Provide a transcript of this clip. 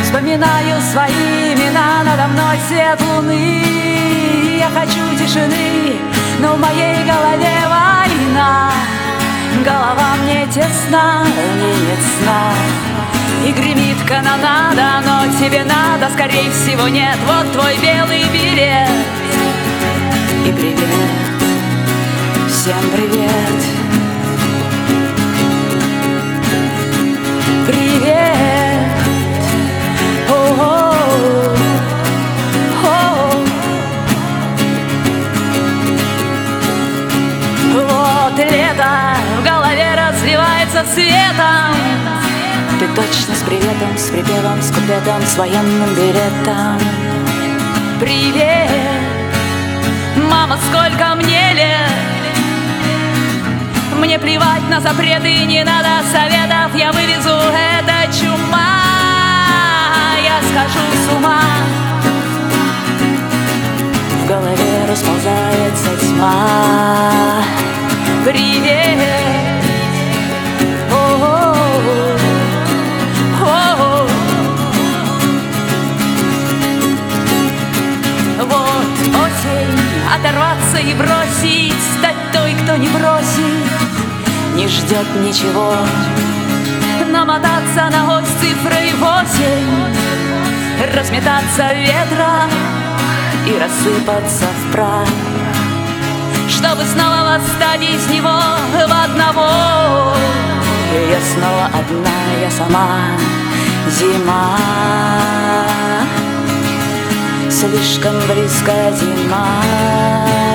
Вспоминаю свои имена, надо мной свет луны. Я хочу тишины, но в моей голове война. Голова мне тесна, мне нет сна. И гремит канонада, но тебе надо, скорее всего, нет. Вот твой белый билет. И привет, всем привет. Привет. О-о-о. Вот лето в голове разливается светом. Ты точно с приветом, с припевом, с куплетом, с военным билетом. Привет, мама, сколько мне лет? Мне плевать на запреты, не надо советов. Я вывезу это чума, я схожу с ума. В голове расползается тьма. Привет. О-о-о. О-о. Вот осень, оторваться и бросить, стать той, кто не бросит, не ждет ничего, намотаться на ось цифрой 8, разметаться ветром и рассыпаться в прах, чтобы снова восстать из него в одного. И я снова одна, я сама. Зима, слишком близко зима.